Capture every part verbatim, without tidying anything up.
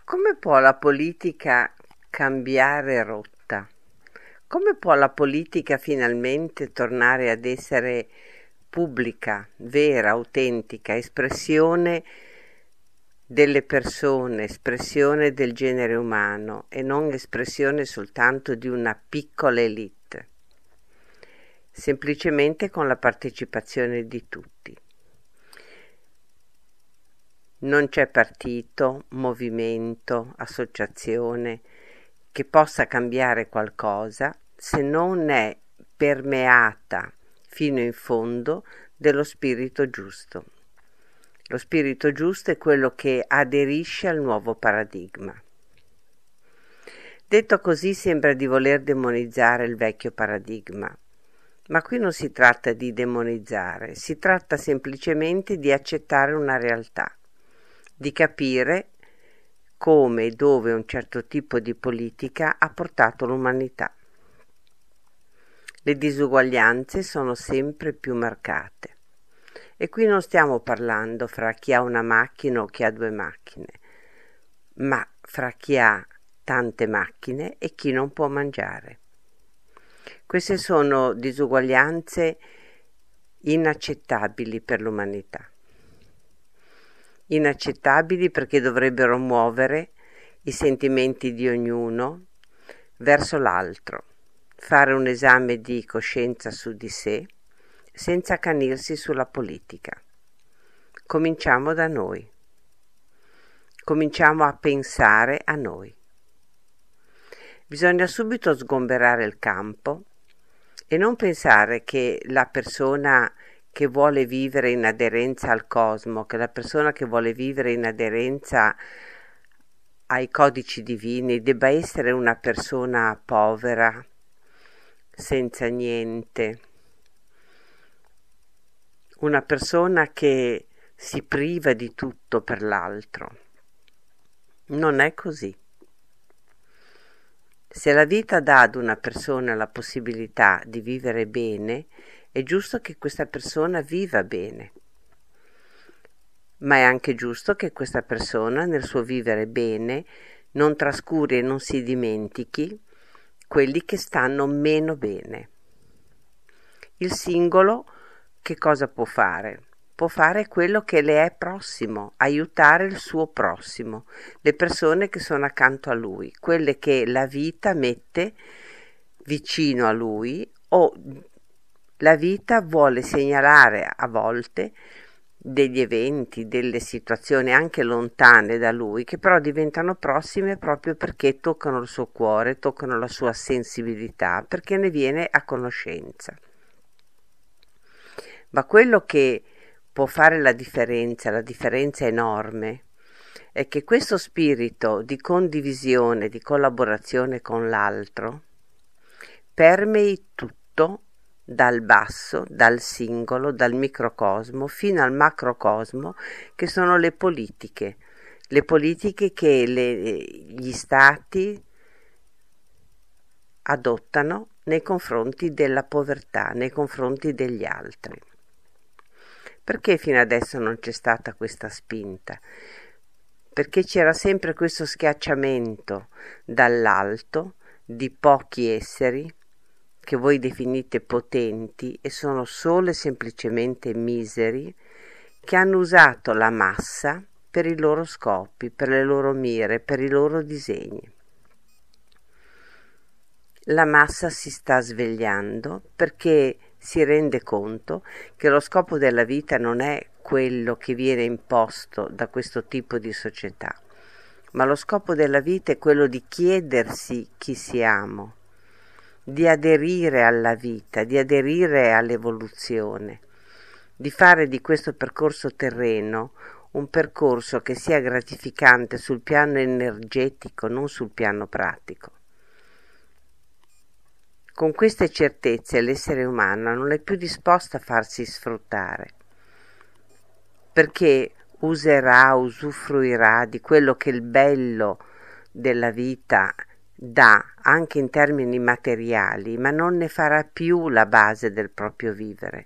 Come può la politica cambiare rotta? Come può la politica finalmente tornare ad essere pubblica, vera, autentica, espressione delle persone, espressione del genere umano e non espressione soltanto di una piccola elite? Semplicemente con la partecipazione di tutti. Non c'è partito, movimento, associazione che possa cambiare qualcosa se non è permeata fino in fondo dello spirito giusto. Lo spirito giusto è quello che aderisce al nuovo paradigma. Detto così sembra di voler demonizzare il vecchio paradigma, ma qui non si tratta di demonizzare, si tratta semplicemente di accettare una realtà, di capire come e dove un certo tipo di politica ha portato l'umanità. Le disuguaglianze sono sempre più marcate. E qui non stiamo parlando fra chi ha una macchina o chi ha due macchine, ma fra chi ha tante macchine e chi non può mangiare. Queste sono disuguaglianze inaccettabili per l'umanità. Inaccettabili perché dovrebbero muovere i sentimenti di ognuno verso l'altro, fare un esame di coscienza su di sé senza accanirsi sulla politica. Cominciamo da noi. Cominciamo a pensare a noi. Bisogna subito sgomberare il campo e non pensare che la persona che vuole vivere in aderenza al cosmo, che la persona che vuole vivere in aderenza ai codici divini debba essere una persona povera, senza niente, una persona che si priva di tutto per l'altro. Non è così. Se la vita dà ad una persona la possibilità di vivere bene, è giusto che questa persona viva bene, ma è anche giusto che questa persona nel suo vivere bene non trascuri e non si dimentichi quelli che stanno meno bene. Il singolo che cosa può fare? Può fare quello che le è prossimo, aiutare il suo prossimo, le persone che sono accanto a lui, quelle che la vita mette vicino a lui o la vita vuole segnalare a volte degli eventi, delle situazioni anche lontane da lui, che però diventano prossime proprio perché toccano il suo cuore, toccano la sua sensibilità, perché ne viene a conoscenza. Ma quello che può fare la differenza, la differenza enorme, è che questo spirito di condivisione, di collaborazione con l'altro, permei tutto, dal basso, dal singolo, dal microcosmo fino al macrocosmo, che sono le politiche, le politiche che le, gli stati adottano nei confronti della povertà, nei confronti degli altri. Perché fino adesso non c'è stata questa spinta? Perché c'era sempre questo schiacciamento dall'alto di pochi esseri che voi definite potenti e sono solo e semplicemente miseri, che hanno usato la massa per i loro scopi, per le loro mire, per i loro disegni. La massa si sta svegliando perché si rende conto che lo scopo della vita non è quello che viene imposto da questo tipo di società, ma lo scopo della vita è quello di chiedersi chi siamo, di aderire alla vita, di aderire all'evoluzione, di fare di questo percorso terreno un percorso che sia gratificante sul piano energetico, non sul piano pratico. Con queste certezze l'essere umano non è più disposto a farsi sfruttare, perché userà, usufruirà di quello che il bello della vita dà anche in termini materiali, ma non ne farà più la base del proprio vivere.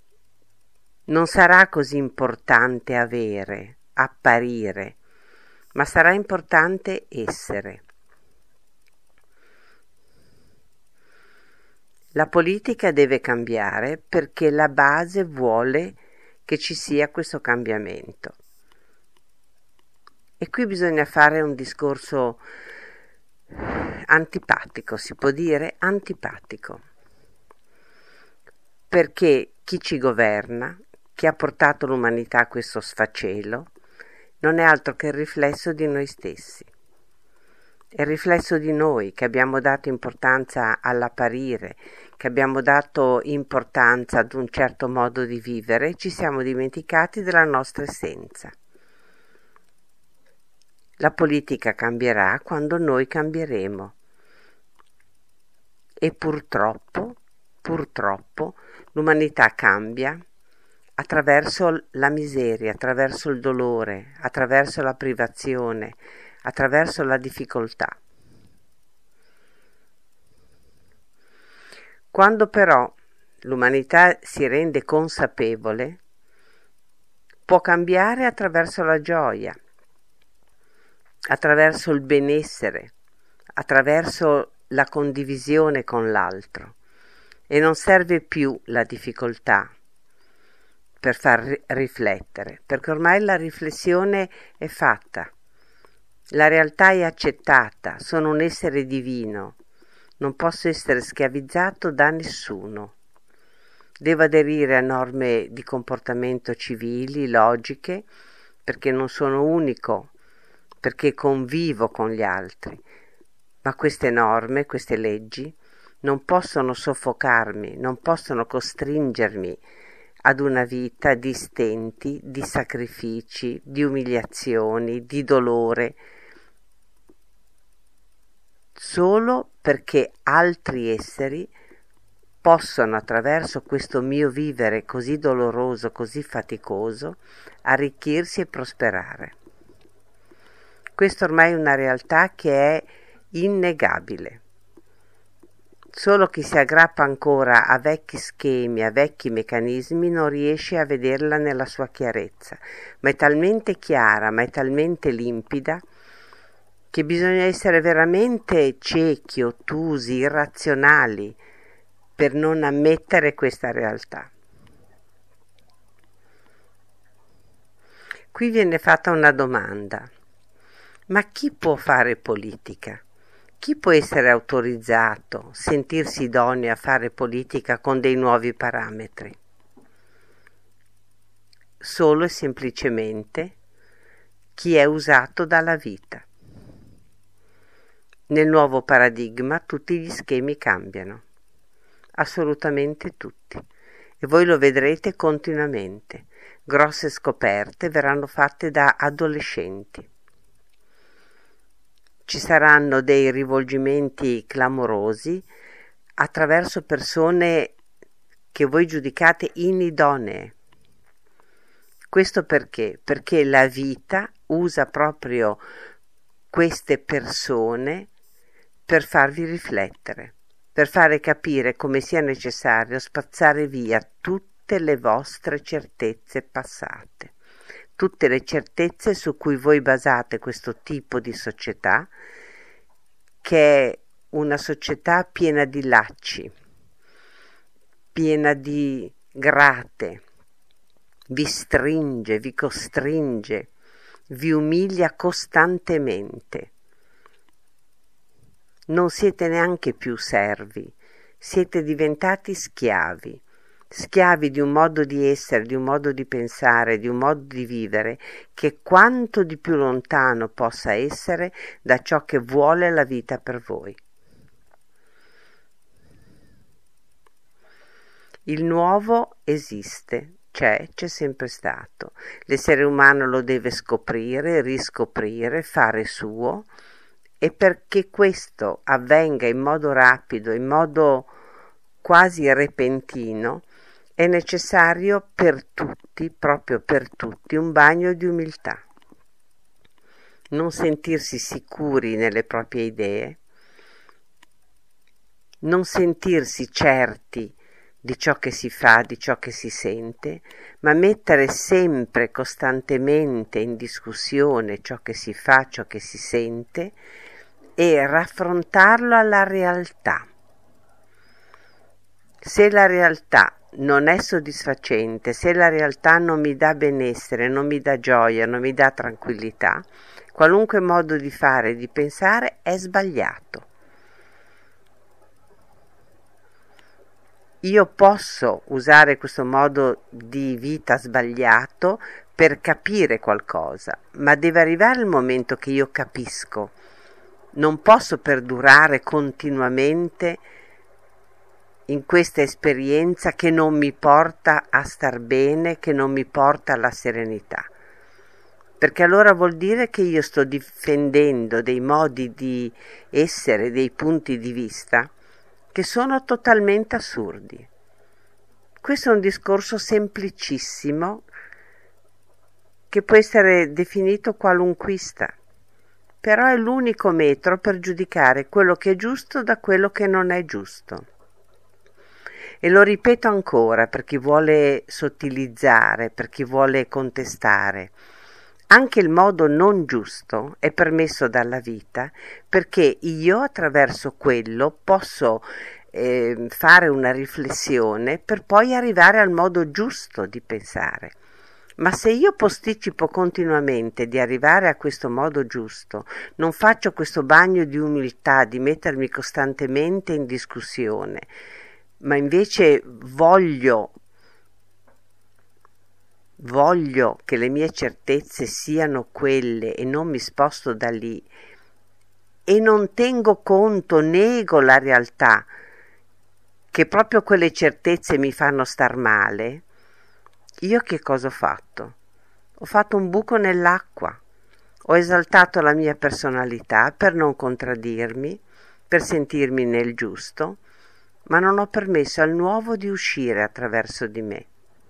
Non sarà così importante avere, apparire, ma sarà importante essere. La politica deve cambiare perché la base vuole che ci sia questo cambiamento. E qui bisogna fare un discorso antipatico, si può dire antipatico, perché chi ci governa, chi ha portato l'umanità a questo sfacelo, non è altro che il riflesso di noi stessi. È il riflesso di noi che abbiamo dato importanza all'apparire, che abbiamo dato importanza ad un certo modo di vivere e ci siamo dimenticati della nostra essenza. La politica cambierà quando noi cambieremo. E purtroppo, purtroppo, l'umanità cambia attraverso la miseria, attraverso il dolore, attraverso la privazione, attraverso la difficoltà. Quando però l'umanità si rende consapevole, può cambiare attraverso la gioia, attraverso il benessere, attraverso la condivisione con l'altro, e non serve più la difficoltà per far riflettere, perché ormai la riflessione è fatta. La realtà è accettata, sono un essere divino, non posso essere schiavizzato da nessuno. Devo aderire a norme di comportamento civili, logiche, perché non sono unico, perché convivo con gli altri. Ma queste norme, queste leggi, non possono soffocarmi, non possono costringermi ad una vita di stenti, di sacrifici, di umiliazioni, di dolore, solo perché altri esseri possono, attraverso questo mio vivere così doloroso, così faticoso, arricchirsi e prosperare. Questa ormai è una realtà che è innegabile. Solo chi si aggrappa ancora a vecchi schemi, a vecchi meccanismi, non riesce a vederla nella sua chiarezza, ma è talmente chiara, ma è talmente limpida, che bisogna essere veramente ciechi, ottusi, irrazionali per non ammettere questa realtà. Qui viene fatta una domanda: ma chi può fare politica? Chi può essere autorizzato, sentirsi idoneo a fare politica con dei nuovi parametri? Solo e semplicemente chi è usato dalla vita. Nel nuovo paradigma tutti gli schemi cambiano, assolutamente tutti, e voi lo vedrete continuamente. Grosse scoperte verranno fatte da adolescenti. Ci saranno dei rivolgimenti clamorosi attraverso persone che voi giudicate inidonee. Questo perché? Perché la vita usa proprio queste persone per farvi riflettere, per fare capire come sia necessario spazzare via tutte le vostre certezze passate, tutte le certezze su cui voi basate questo tipo di società, che è una società piena di lacci, piena di grate, vi stringe, vi costringe, vi umilia costantemente. Non siete neanche più servi, siete diventati schiavi, schiavi di un modo di essere, di un modo di pensare, di un modo di vivere che quanto di più lontano possa essere da ciò che vuole la vita per voi. Il nuovo esiste, c'è, c'è sempre stato. L'essere umano lo deve scoprire, riscoprire, fare suo, e perché questo avvenga in modo rapido, in modo quasi repentino, è necessario per tutti, proprio per tutti, un bagno di umiltà. Non sentirsi sicuri nelle proprie idee, non sentirsi certi di ciò che si fa, di ciò che si sente, ma mettere sempre, costantemente in discussione ciò che si fa, ciò che si sente e raffrontarlo alla realtà. Se la realtà non è soddisfacente, se la realtà non mi dà benessere, non mi dà gioia, non mi dà tranquillità, qualunque modo di fare e di pensare è sbagliato. Io posso usare questo modo di vita sbagliato per capire qualcosa, ma deve arrivare il momento che io capisco. Non posso perdurare continuamente in questa esperienza che non mi porta a star bene, che non mi porta alla serenità. Perché allora vuol dire che io sto difendendo dei modi di essere, dei punti di vista che sono totalmente assurdi. Questo è un discorso semplicissimo che può essere definito qualunquista, però è l'unico metro per giudicare quello che è giusto da quello che non è giusto. E lo ripeto ancora per chi vuole sottilizzare, per chi vuole contestare. Anche il modo non giusto è permesso dalla vita perché io attraverso quello posso eh, fare una riflessione per poi arrivare al modo giusto di pensare. Ma se io posticipo continuamente di arrivare a questo modo giusto, non faccio questo bagno di umiltà, di mettermi costantemente in discussione, ma invece voglio, voglio che le mie certezze siano quelle e non mi sposto da lì e non tengo conto, nego la realtà, che proprio quelle certezze mi fanno star male, io che cosa ho fatto? Ho fatto un buco nell'acqua, ho esaltato la mia personalità per non contraddirmi, per sentirmi nel giusto, ma non ho permesso al nuovo di uscire attraverso di me.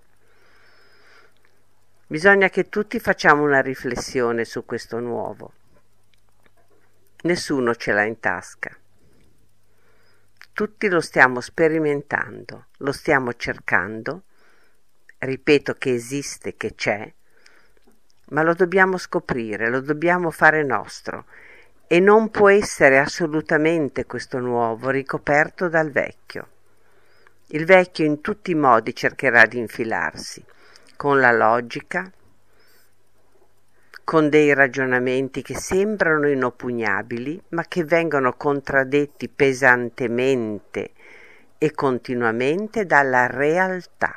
Bisogna che tutti facciamo una riflessione su questo nuovo. Nessuno ce l'ha in tasca. Tutti lo stiamo sperimentando, lo stiamo cercando. Ripeto che esiste, che c'è, ma lo dobbiamo scoprire, lo dobbiamo fare nostro. E non può essere assolutamente questo nuovo ricoperto dal vecchio. Il vecchio in tutti i modi cercherà di infilarsi, con la logica, con dei ragionamenti che sembrano inoppugnabili, ma che vengono contraddetti pesantemente e continuamente dalla realtà.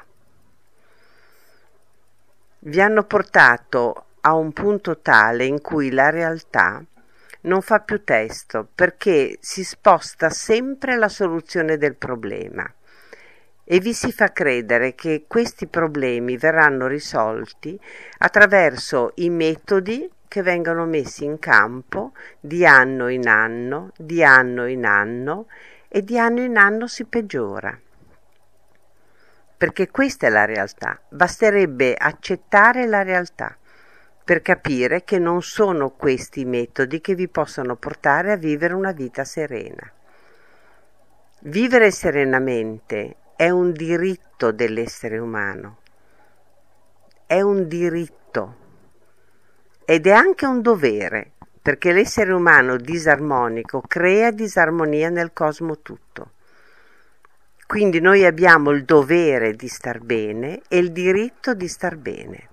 Vi hanno portato a un punto tale in cui la realtà non fa più testo perché si sposta sempre la soluzione del problema e vi si fa credere che questi problemi verranno risolti attraverso i metodi che vengono messi in campo di anno in anno, di anno in anno e di anno in anno si peggiora. Perché questa è la realtà, basterebbe accettare la realtà per capire che non sono questi i metodi che vi possono portare a vivere una vita serena. Vivere serenamente è un diritto dell'essere umano, è un diritto ed è anche un dovere, perché l'essere umano disarmonico crea disarmonia nel cosmo tutto. Quindi noi abbiamo il dovere di star bene e il diritto di star bene.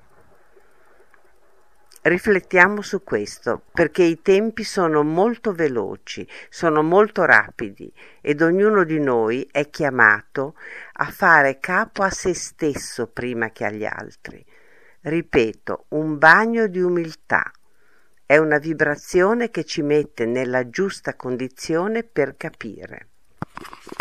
Riflettiamo su questo, perché i tempi sono molto veloci, sono molto rapidi ed ognuno di noi è chiamato a fare capo a se stesso prima che agli altri. Ripeto, un bagno di umiltà è una vibrazione che ci mette nella giusta condizione per capire.